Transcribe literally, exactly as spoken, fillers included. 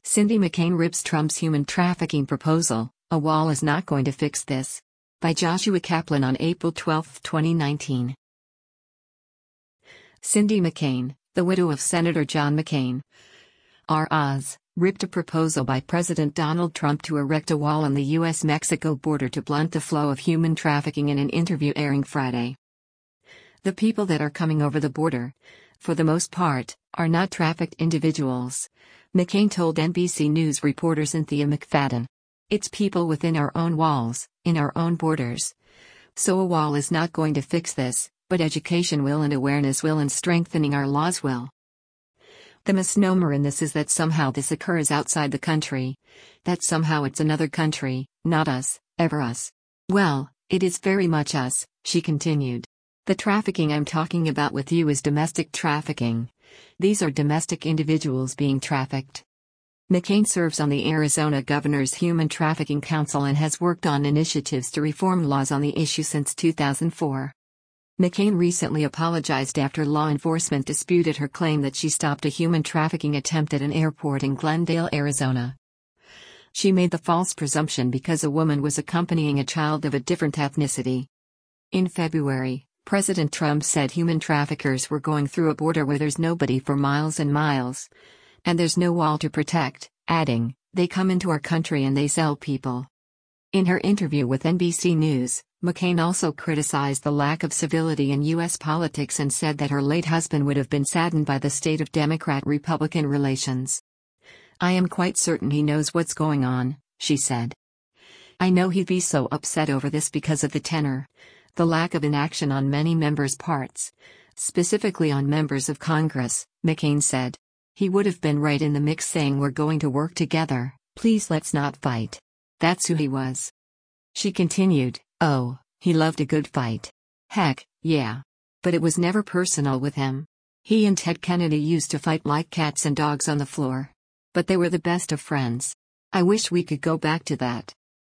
Cindy McCain rips Trump's human trafficking proposal, "A wall is not going to fix this." By Joshua Kaplan on April twelfth, twenty nineteen. Cindy McCain, the widow of Senator John McCain, R. Oz, ripped a proposal by President Donald Trump to erect a wall on the U S Mexico border to blunt the flow of human trafficking in an interview airing Friday. "The people that are coming over the border, for the most part, are not trafficked individuals," McCain told N B C News reporter Cynthia McFadden. "It's people within our own walls, in our own borders. So a wall is not going to fix this, but education will, and awareness will, and strengthening our laws will." The misnomer in this is that somehow this occurs outside the country. That somehow it's another country, not us, ever us. "Well, it is very much us," she continued. "The trafficking I'm talking about with you is domestic trafficking. These are domestic individuals being trafficked." McCain serves on the Arizona Governor's Human Trafficking Council and has worked on initiatives to reform laws on the issue since two thousand four. McCain recently apologized after law enforcement disputed her claim that she stopped a human trafficking attempt at an airport in Glendale, Arizona. She made the false presumption because a woman was accompanying a child of a different ethnicity. In February, President Trump said human traffickers were going through a border where there's nobody for miles and miles. And there's no wall to protect, adding, "They come into our country and they sell people." In her interview with N B C News, McCain also criticized the lack of civility in U S politics and said that her late husband would have been saddened by the state of Democrat-Republican relations. "I am quite certain he knows what's going on," she said. "I know he'd be so upset over this because of the tenor, the lack of inaction on many members' parts, specifically on members of Congress," McCain said. "He would have been right in the mix saying we're going to work together, please let's not fight." That's who he was. She continued, "Oh, he loved a good fight. Heck, yeah. But it was never personal with him. He and Ted Kennedy used to fight like cats and dogs on the floor. But they were the best of friends. I wish we could go back to that."